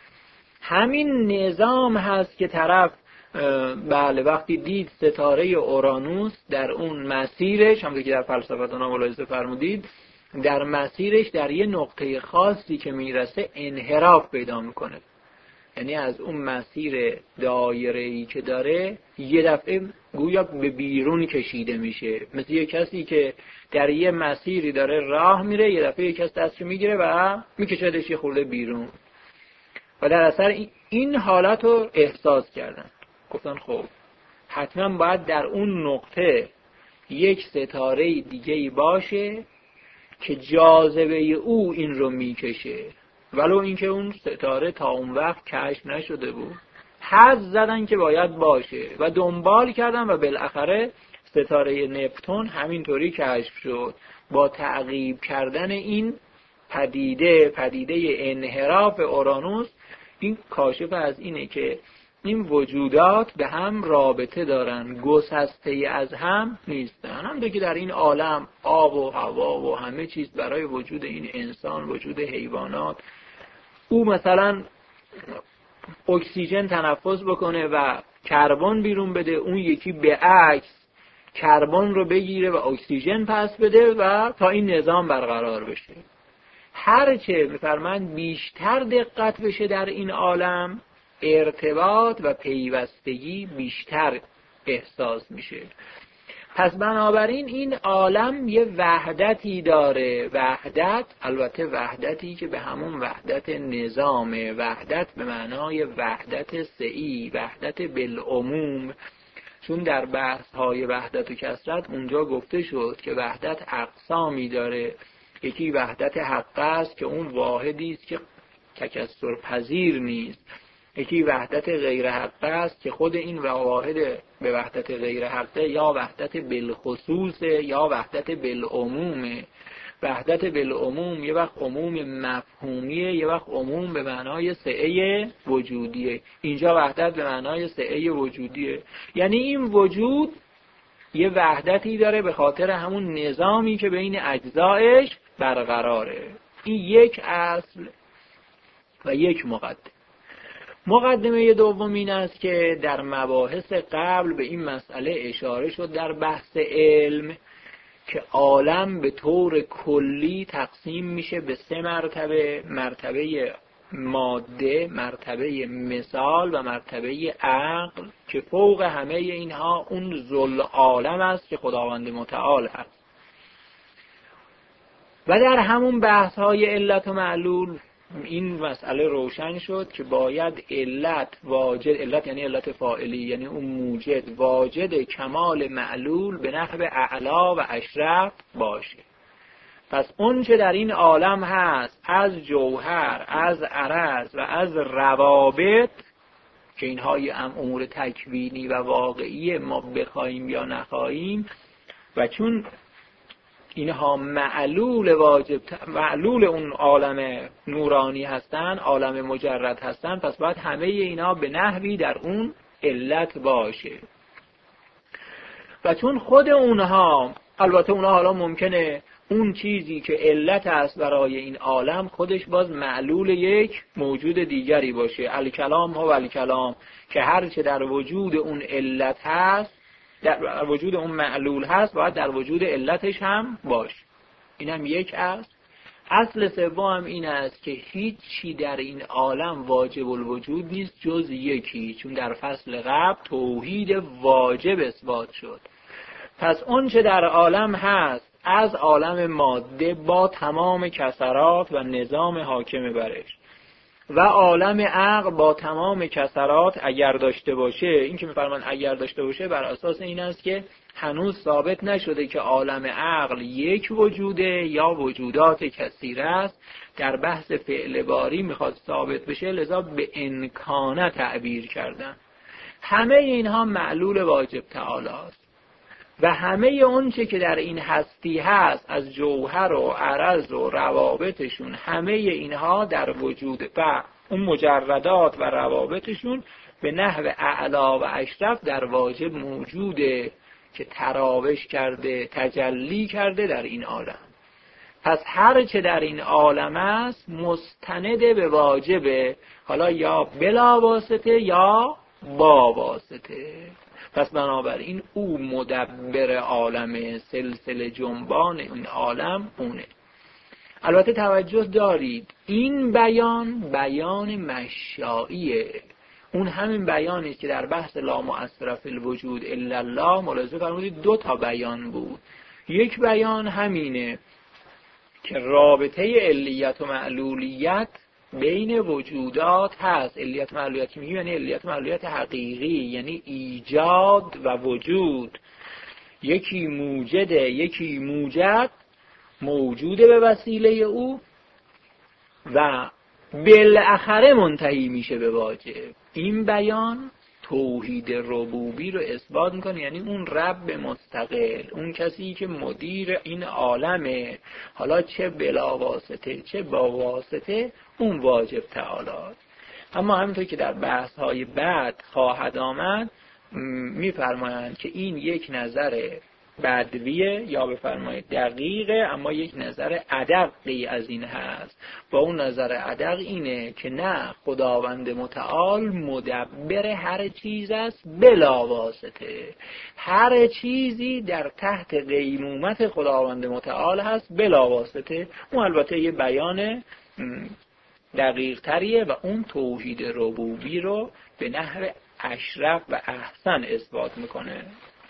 Speaker 1: همین نظام هست که طرف بله وقتی دید ستاره اورانوس در اون مسیرش، همونطور که در فلسفتنا ملاحظه فرمودید، در مسیرش در یه نقطه خاصی که میرسه انحراف پیدا میکنه، یعنی از اون مسیر دایره‌ای که داره یه دفعه گویا به بیرون کشیده میشه، مثل یه کسی که در یه مسیری داره راه میره، یه دفعه یه کس دستشو میگیره و میکشدش یه خورده بیرون، و در اثر این حالت رو احساس کردن. گفتن خب حتما باید در اون نقطه یک ستاره دیگه‌ای باشه که جاذبه او این رو میکشه، ولو اینکه اون ستاره تا اون وقت کشف نشده بود. حدس زدن که باید باشه و دنبال کردن و بالاخره ستاره نپتون همینطوری کشف شد. با تعقیب کردن این پدیده انحراف اورانوس، این کاشف از اینه که این وجودات به هم رابطه دارن، گسسته از هم نیستن. همونطور که در این عالم آب و هوا و همه چیز برای وجود این انسان، وجود حیوانات، او مثلا اکسیژن تنفس بکنه و کربن بیرون بده، اون یکی به عکس کربن رو بگیره و اکسیژن پس بده و تا این نظام برقرار بشه. هرچه میفرمایند بیشتر دقت بشه در این عالم، ارتباط و پیوستگی بیشتر احساس میشه. پس بنابراین این عالم یه وحدتی داره، وحدت، البته وحدتی که به همون وحدت نظامه، وحدت به معنای وحدت سعی، وحدت بالعموم. چون در بحث های وحدت و کثرت اونجا گفته شد که وحدت اقسامی داره. یکی وحدت حق است که اون واحدی است که تکثر پذیر نیست. یکی وحدت غیر حق است که خود این واحد به وحدت غیر حقه یا وحدت بالخصوص یا وحدت بالعمومه. وحدت بالعموم یه وقت عموم مفهومیه، یه وقت عموم به معنای سعه وجودیه. اینجا وحدت به معنای سعه وجودیه، یعنی این وجود یه وحدتی داره به خاطر همون نظامی که بین اجزایش برقراره. این یک اصل و یک مقدمه. مقدمه دوم این است که در مباحث قبل به این مسئله اشاره شد در بحث علم که عالم به طور کلی تقسیم میشه به 3 مرتبه: مرتبه ماده، مرتبه مثال و مرتبه عقل، که فوق همه اینها اون ذل عالم است که خداوند متعال هست. و در همون بحث های علت و معلول این مسئله روشن شد که باید علت واجد، علت یعنی علت فاعلی، یعنی اون موجد واجد کمال معلول به نحو اعلا و اشرف باشه. پس اون چه در این عالم هست از جوهر، از عرض و از روابط که اینها هم امور تکوینی و واقعی ما بخوایم یا نخواهیم، و چون اینها معلول واجب، معلول اون عالم نورانی هستن، عالم مجرد هستن، پس باید همه اینا به نحوی در اون علت باشه. و چون خود اونها، البته اونها حالا ممکنه اون چیزی که علت است برای این عالم خودش باز معلول یک موجود دیگری باشه. الکلام ها و الکلام که هرچه در وجود اون علت هست، در وجود اون معلول هست، باید در وجود علتش هم باشه. این هم یک است. اصل سوم هم این است که هیچی در این عالم واجب الوجود نیست جز یکی، چون در فصل قبل توحید واجب اثبات شد. پس اون چه در عالم هست از عالم ماده با تمام کسرات و نظام حاکم برش، و عالم عقل با تمام کسرات اگر داشته باشه، این که می‌فرمان اگر داشته باشه بر اساس این است که هنوز ثابت نشده که عالم عقل یک وجوده یا وجودات کثیره است. در بحث فعل باری میخواد ثابت بشه، لذا به امکانه تعبیر کردن. همه اینها معلول واجب تعالی است و همه اون چه که در این هستی هست از جوهر و عرض و روابطشون، همه اینها در وجود و اون مجردات و روابطشون به نحو اعلا و اشرف در واجب موجوده که تراوش کرده، تجلی کرده در این عالم. پس هر چه در این عالم است مستند به واجبه، حالا یا بلا واسطه یا با واسطه. پس بنابراین او مدبر عالم، سلسله جنبان این عالم اونه. البته توجه دارید این بیان مشاییه. اون همین بیانی که در بحث لا مؤثر فی الوجود الا الله ملاحظه فرمودید 2 بیان بود. یک بیان همینه که رابطه علیت و معلولیت بین وجودات هست. علیت و معلولیت که میگیم یعنی علیت و معلولیت حقیقی، یعنی ایجاد و وجود. یکی موجده، یکی موجد، موجوده به وسیله او و بالاخره منتهی میشه به واجب. این بیان توحید ربوبی رو اثبات میکنه، یعنی اون رب مستقل، اون کسی که مدیر این عالمه، حالا چه بلا واسطه چه با واسطه، اون واجب تعالی. اما همینطور که در بحث های بعد خواهد آمد میفرمایند که این یک نظر بدویه یا بفرمایید دقیقه، اما یک نظر ادقی از این هست. با اون نظر ادق اینه که نه، خداوند متعال مدبر هر چیز است بلا واسطه. هر چیزی در تحت قیمومت خداوند متعال هست بلا واسطه. اون البته یه بیان دقیق تریه و اون توحید ربوبی رو به نحو اشرف و احسن اثبات میکنه.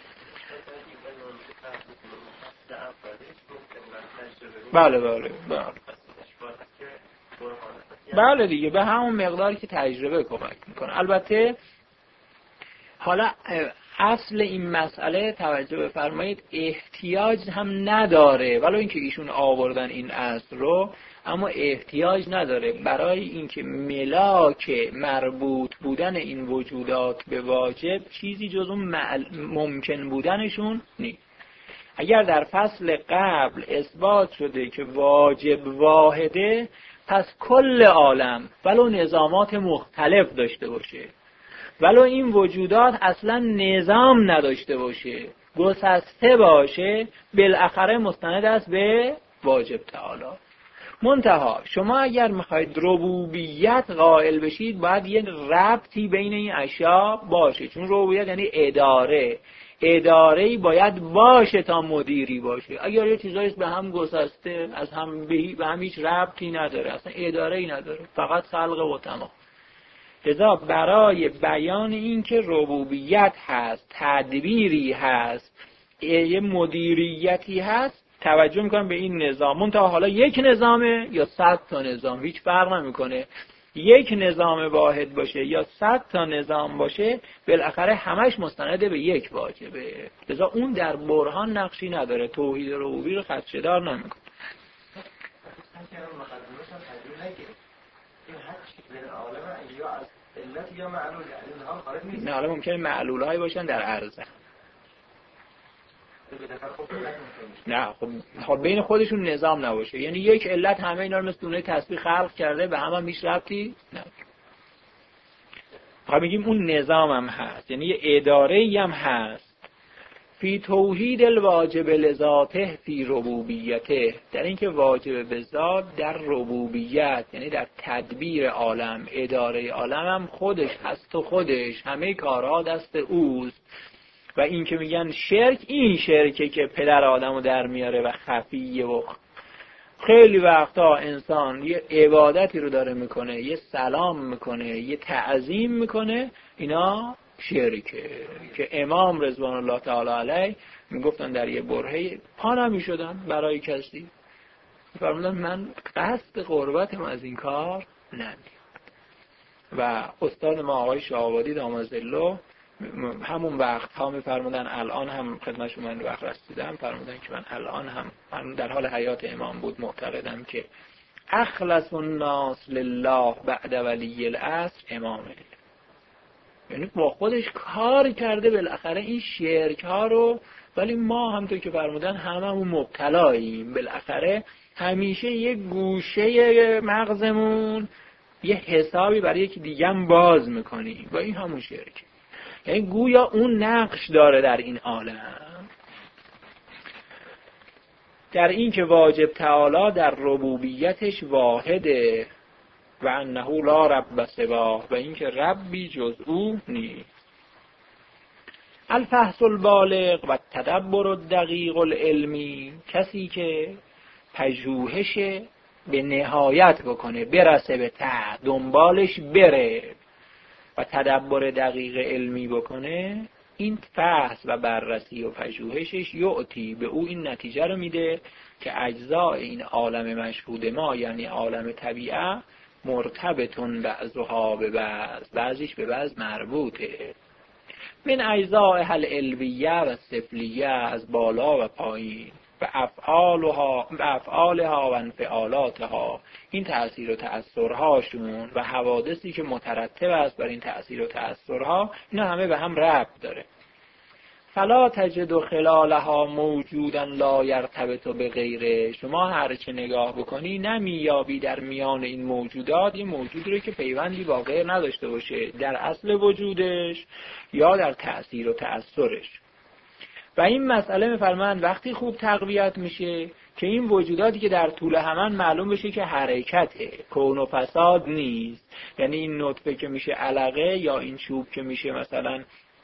Speaker 1: بله دیگه، به همون مقداری که تجربه کمک میکنه. البته حالا اصل این مسئله توجه بفرمایید احتیاج هم نداره، ولی اینکه ایشون آوردن این اصل رو، اما احتیاج نداره برای اینکه ملاک مربوط بودن این وجودات به واجب چیزی جز اون ممکن بودنشون نیست. اگر در فصل قبل اثبات شده که واجب واحده، پس کل عالم ولو نظامات مختلف داشته باشه، ولو این وجودات اصلا نظام نداشته باشه، گسسته باشه بالاخره مستند است به واجب تعالی. منتها شما اگر میخواید ربوبیت قائل بشید باید یه ربطی بین این اشیا باشه، چون ربوبیت یعنی اداره‌ای باید باشه تا مدیری باشه. اگر یه چیزایی به هم گسسته از هم به هم هیچ ربطی نداره، اصلا اداره‌ای نداره، فقط خلق و تمام. لذا برای بیان این که ربوبیت هست، تدبیری هست، یه مدیریتی هست، توجه میکنم به این نظام. منتها حالا یک نظامه یا 100 تا نظام هیچ فرق نمیکنه، یک نظام واحد باشه یا 100 تا نظام باشه، بالاخره همش مستند به یک واجبه. لذا اون در برهان نقشی نداره، توحید ربوبی رو خدشه‌دار نمیکنه. نه، حالا ممکنه معلول‌هایی باشن در عرضه. نه خب بین خودشون نظام نباشه، یعنی یک علت همه اینا رو مثل دونه تسبیح خلق کرده، به هم هیچ ربطی نداره. خب میگیم اون نظام هم هست، یعنی یه اداره‌ای هم هست. فی توحید الواجب لذاته فی ربوبیته، در اینکه واجب به ذات در ربوبیت، یعنی در تدبیر عالم، اداره عالم هم خودش هست و خودش همه کارها دست اوست. و این که میگن شرک، این شرکه که پدر آدمو در میاره و خفیه و خیلی وقتا انسان یه عبادتی رو داره میکنه، یه سلام میکنه، یه تعظیم میکنه، اینا شرکه. که امام رضوان الله تعالی علیه میگفتن در یه برهه پا نمیشدن برای کسی، فرمودن من قصد قربتم از این کار نمیاد. و استاد ما آقای شاه‌آبادی داماد ظله همون وقت ها میفرمودن، الان هم خدمت شما این وقت رسیدم، فرمودن که من الان هم، من در حال حیات امام بود، معتقدم که اخلص الناس لله بعد ولی العصر امامه. یعنی با خودش کار کرده بالاخره این شرک ها رو، ولی ما همونطور که فرمودن هممون مبتلاییم، بالاخره همیشه یه گوشه مغزمون یه حسابی برای یکی دیگه هم باز میکنیم و این همون شرکه. یعنی گویا اون نقش داره در این عالم، در این که واجب تعالی در ربوبیتش واحده و انه لا رب سواه، و این که ربی جز او نیست. الفحص البالغ و تدبر الدقیق العلمی، کسی که پژوهش به نهایت بکنه، برسه به ته، دنبالش بره و تدبر دقیق علمی بکنه، این فحص و بررسی و پژوهشش یعطی به او این نتیجه رو میده که اجزاء این عالم مشهود ما، یعنی عالم طبیعه، مرتبطون بعضها به بعض، بعضیش به بعض مربوطه. من اجزاء العلویه و سفلیه، از بالا و پایین، و افعالها و انفعالاتها، این تأثیر و تأثرهاشون و حوادثی که مترتب است بر این تأثیر و تأثرها، اینا همه به هم ربط داره. فلا تجد خلالها موجودا لا یرتبط به غیره، شما هر چه نگاه بکنی نمیابی در میان این موجودات یه موجودی رو که پیوندی با غیر نداشته باشه، در اصل وجودش یا در تأثیر و تأثرش. و این مسئله میفرمایند وقتی خوب تقویت میشه که این وجوداتی که در طول همان معلوم بشه که حرکته، کون و فساد نیست. یعنی این نطفه که میشه علقه، یا این چوب که میشه مثلا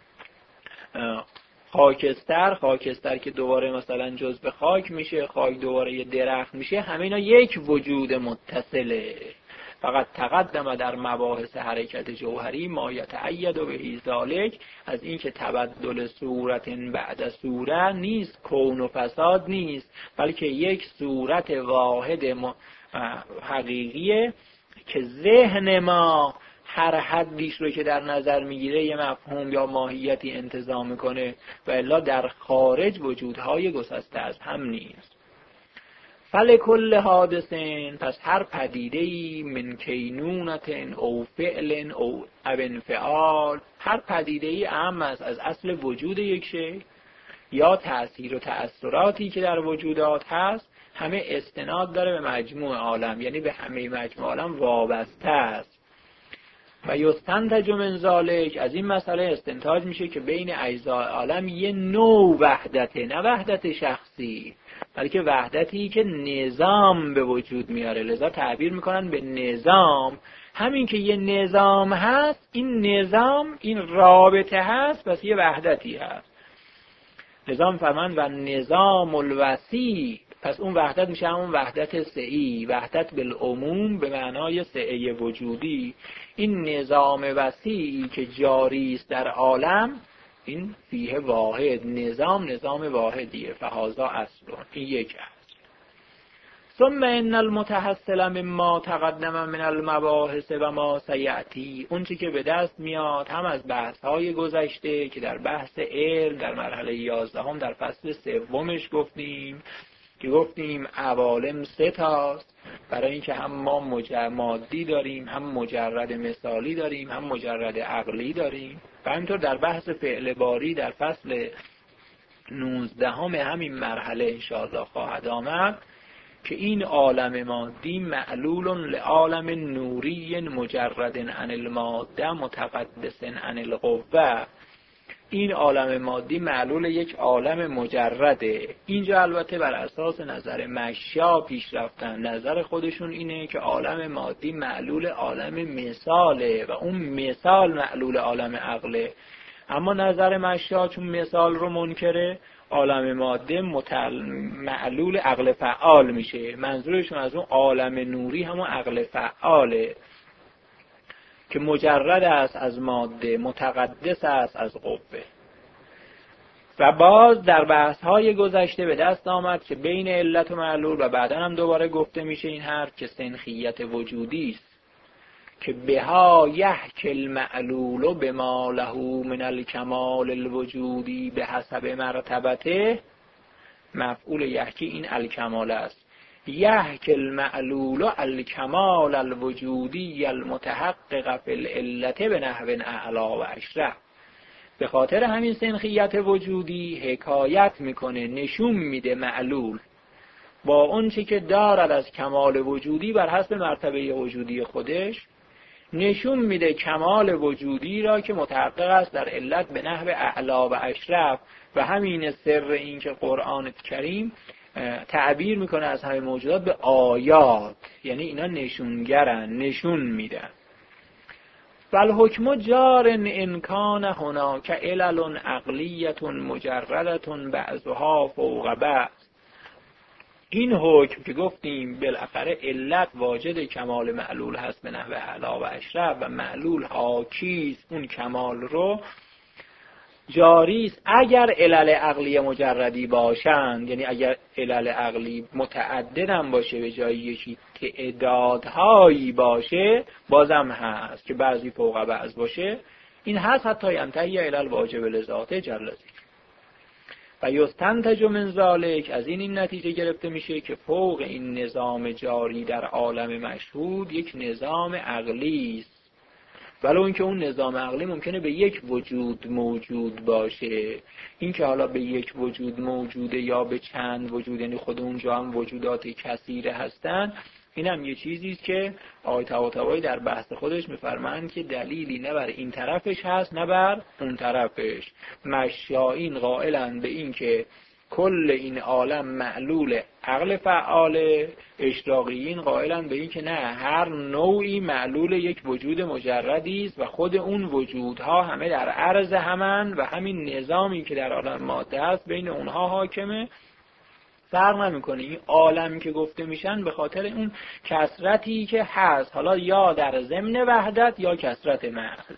Speaker 1: خاکستر که دوباره مثلا جزء خاک میشه، خاک دوباره یه درخت میشه، همه اینا یک وجود متصله. فقط تقدم در مباحث حرکت جوهری ما یتعید به ذالک، از این که تبدل صورت بعد صورت نیست، کون و فساد نیست، بلکه یک صورت واحد حقیقیه که ذهن ما هر حدیش رو که در نظر میگیره یه مفهوم یا ماهیتی انتزاع میکنه، و الا در خارج وجودهای گسسته از هم نیست. فلکل حادثن، پس هر پدیده‌ای، من کینونتن او فعلن او انفعال، هر پدیده‌ای اهم است از اصل وجود یک شی یا تأثیر و تأثیراتی که در وجودات هست، همه استناد داره به مجموع عالم، یعنی به همه مجموع عالم وابسته است. و یستنتج من ذالک، از این مسئله استنتاج میشه که بین اجزای عالم یه نوع وحدته، نه وحدت شخصی، بلکه وحدتی که نظام به وجود میاره. لذا تعبیر میکنن به نظام. همین که یه نظام هست، این نظام، این رابطه هست، پس یه وحدتی هست. نظام فرمان و نظام الوسیع، پس اون وحدت میشه همون وحدت سعی، وحدت بالعموم به معنای سعی وجودی. این نظام وسیعی که جاری است در عالم، این فیه واحد، نظام واحدیه. فهذا اصل، این یک اصل. ثم ان المتحصل مما تقدم من المباحث و ما سیأتی، اون چی که به دست میاد هم از بحث‌های گذشته که در بحث علم در مرحله 11 در فصل 3 گفتیم که گفتیم عوالم 3 تاست، برای اینکه هم ما مادی داریم، هم مجرد مثالی داریم، هم مجرد عقلی داریم. و همینطور در بحث فعل باری در فصل 19 همین مرحله انشاءالله خواهد آمد که این عالم مادی معلول لعالم نوری مجرد عن الماده متقدس عن القوه. این عالم مادی معلول یک عالم مجرده. اینجا البته بر اساس نظر مشیا پیش رفتن. نظر خودشون اینه که عالم مادی معلول عالم مثاله و اون مثال معلول عالم عقله. اما نظر مشیا چون مثال رو منکره، عالم ماده معلول عقل فعال میشه. منظورشون از اون عالم نوری همون عقل فعاله که مجرد است از ماده، متقدس است از قوه. و باز در بحث‌های گذشته به دست آمد که بین علت و معلول، و بعدا هم دوباره گفته میشه این حرف، که سنخیت وجودی است که بها یحکی المعلول بما له من الکمال الوجودی به حسب مرتبته. مفعول یحکی این الکمال است. یحکی المعلول الکمال الوجودی المتحقق فی العلت به نحو اعلا و اشرف. به خاطر همین سنخیت وجودی حکایت میکنه، نشون میده معلول با اون چی که دارد از کمال وجودی بر حسب مرتبه وجودی خودش، نشون میده کمال وجودی را که متحقق است در علت به نحو اعلا و اشرف. و همین سر این که قرآن کریم تعبیر میکنه از همه موجودات به آیات، یعنی اینا نشونگرن، نشون میدن. والحکم جار ان کان هناک علل عقلیه مجرده بعضها فوق بعض. این حکم که گفتیم بالاخره علت واجد کمال معلول هست به نحو اعلا و اشرف و معلول حاکیست اون کمال رو، جاری است اگر علل عقلی مجردی باشند، یعنی اگر علل عقلی متعددم باشه به جای یکی تعدادهایی باشه بازم هست که بعضی فوق بعض باشه. این هست حتی ینتهی علل واجب لذاته جل ذکر. و یستنتج من ذالک، از این نتیجه گرفته میشه که فوق این نظام جاری در عالم مشهود یک نظام عقلی است. ولو اینکه اون نظام عقلی ممکنه به یک وجود موجود باشه. این که حالا به یک وجود موجوده یا به چند وجود، یعنی خود اونجا هم وجودات کثیره هستن، این هم یه چیزی است که آقای طباطبایی در بحث خودش میفرمایند که دلیلی نه بر این طرفش هست نه بر اون طرفش. مشایین قائلن به این که کل این عالم معلول عقل فعاله، اشراقیین قائلن به این که نه، هر نوعی معلول یک وجود مجردی است و خود اون وجودها همه در عرض همن و همین نظامی که در عالم ماده است بین اونها حاکمه، فرق نمیکنه. این عالم که گفته میشن به خاطر اون کثرتی که هست، حالا یا در ضمن وحدت یا کثرت محض.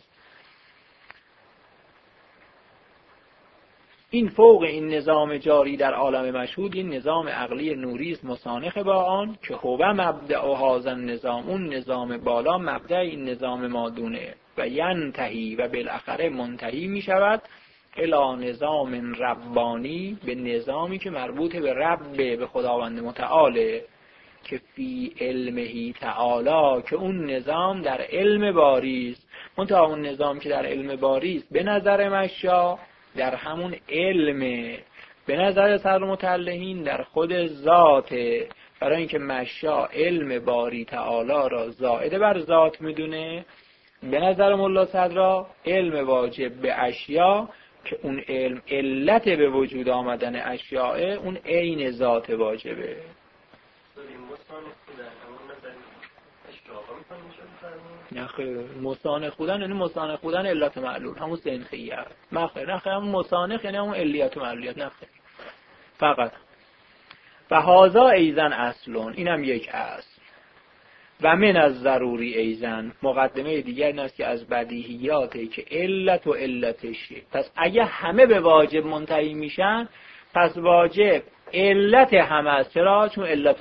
Speaker 1: این فوق این نظام جاری در عالم مشهود این نظام عقلی نوری است مسانخ با آن که هو مبدأ هذا النظام، اون نظام بالا مبدأ این نظام مادونه و ینتهی و بالاخره منتهی می شود الی نظام ربانی، به نظامی که مربوط به رب، به خداوند متعاله، که فی علمه تعالی، که اون نظام در علم باری است. منتها اون نظام که در علم باری است به نظر مشا در همون علمه، به نظر صدر متعلهین در خود ذاته. برای اینکه مشا علم باری تعالی را زائد بر ذات میدونه، به نظر ملا صدرا علم واجب به اشیا که اون علم علت به وجود آمدن اشیاء، اون عین ذات واجبه. نه خیر، مسانخ بودن یعنی مسانخ بودن علت معلول، همون سنخیه. نه خیر، همون مسانخ یعنی همون علیت و معلولیت. نه خیر، فقط و هازا ایزن اصلون، اینم یک اصل. و من از ضروری ایزن، مقدمه دیگر این است که از بدیهیاته که علت و علتشه. پس اگه همه به واجب منتهی میشن، پس واجب علت همه است. چرا؟ چون علت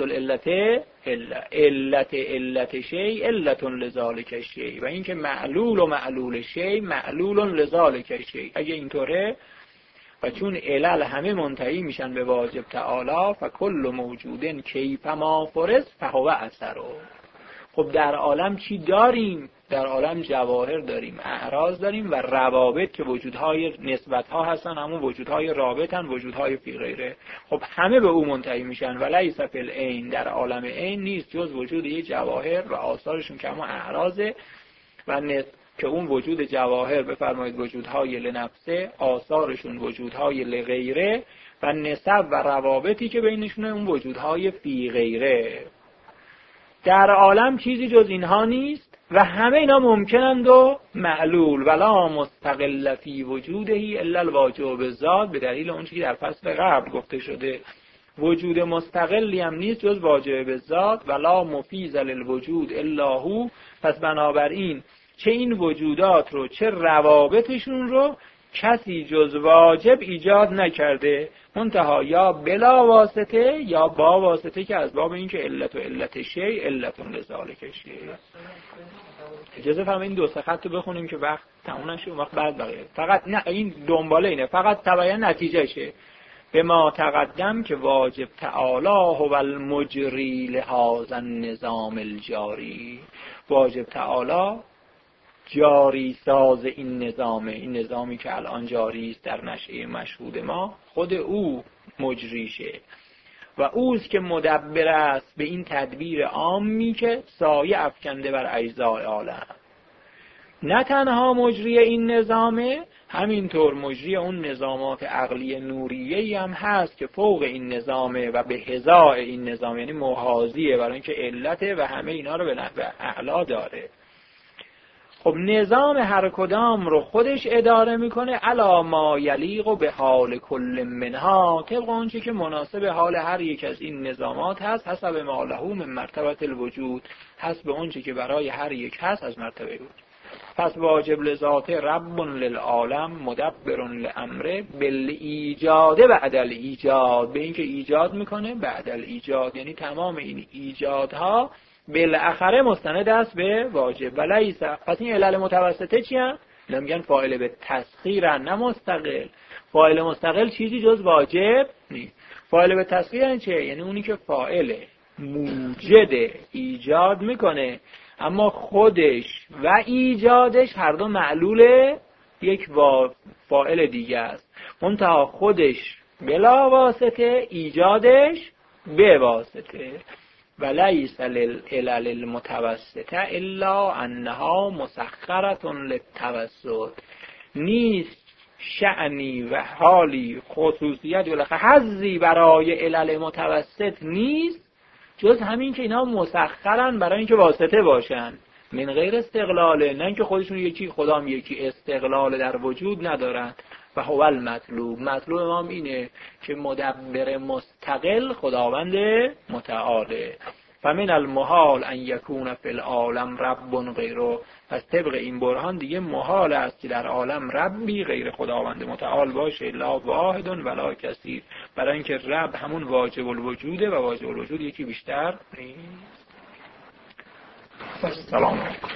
Speaker 1: علت شی علت لذالک شی، و این که معلول و معلول شی معلول لذالک شی. اگه اینطوره و چون علل همه منتهی میشن به واجب تعالی، فکل موجودن کیفما فرض فهو اثره. خب در عالم چی داریم؟ در عالم جواهر داریم، اعراض داریم و روابط که وجودهای نسبتها هستن، همون وجودهای رابطن، وجودهای فی غیره. خب همه به او منتهی میشن. و لیس فی العین، در عالم عین نیست جز وجود یه جواهر و آثارشون که همون اعراضه و که اون وجود جواهر بفرمایید وجودهای لنفسه، آثارشون وجودهای لغیره و نسب و روابطی که بینشونه اون وجودهای فی غیره. در عالم چیزی جز اینها نیست و همه اینا ممکنند و معلول. ولا مستقل فی وجوده الا الواجب بالذات، به دلیل اون چیزی که در فصل قبل گفته شده وجود مستقلی هم نیست جز واجب بالذات. ولا مفیز للوجود الا هو، پس بنابراین چه این وجودات رو چه روابطشون رو کسی جز واجب ایجاد نکرده، منتها یا بلا واسطه یا با واسطه، که از باب این که علت و علت شی علت لذالک شی. اجازه فرمایید این دو سه خط رو بخونیم که وقت تموم نشه، وقت بعد بقیه. فقط نه این دنباله اینه، فقط تبین نتیجه شه. به ما تقدم که واجب تعالی هو المجری لهذا النظام الجاری. واجب تعالی جاری ساز این نظامه، این نظامی که الان جاری است در نشأه مشهود ما، خود او مجریشه و اوست که مدبر است به این تدبیر عامی که سایه افکنده بر اجزای عالم. نه تنها مجری این نظامه، همینطور مجری اون نظامات عقلی نوریه‌ای هم هست که فوق این نظامه و به حذاء این نظام، یعنی محاذیه برای اینکه علته و همه اینا رو به نحو اعلا داره. خب نظام هر کدام رو خودش اداره میکنه علی ما یلیق و به حال کل منها، طبق اونچه که مناسب حال هر یک از این نظامات هست، حسب ما له من مرتبه الوجود، حسب اونچه که برای هر یک هست از مرتبه وجود. پس واجب لذات رب للعالم مدبر لامره بالایجاد بعد الایجاد، به اینکه ایجاد میکنه بعد الایجاد، یعنی تمام این ایجادها بالاخره مستند است به واجب. ولیس، پس این علل متوسطه چی هم؟ نمیگن فاعل به تسخیر، نه مستقل. فاعل مستقل چیزی جز واجب نیست. فاعل به تسخیر یعنی چه؟ یعنی اونی که فاعل موجد ایجاد میکنه، اما خودش و ایجادش هر دو معلول یک فاعل دیگه است، منتها خودش بلا واسطه، ایجادش به واسطه. ولیس للعلل المتوسطه الا انها مسخرة للتوسط، نیست شأنی و حالی خصوصیت و حظی برای علل متوسط نیست جز همین که اینا مسخرن برای اینکه واسطه باشن، من غیر استقلاله، نه اینکه خودشون یکی خدام یکی استقلال در وجود ندارن. و هو المطلوب، مطلوب ما اینه که مدبر مستقل خداوند متعاله. فمن المحال ان یکون فی العالم رب غیره، پس طبق این برهان دیگه محال است که در عالم ربی غیر خداوند متعال باشه، لا واحد ولا کثیر، برای اینکه رب همون واجب الوجوده و واجب الوجود یکی بیشتر نیست. سلام علیکم.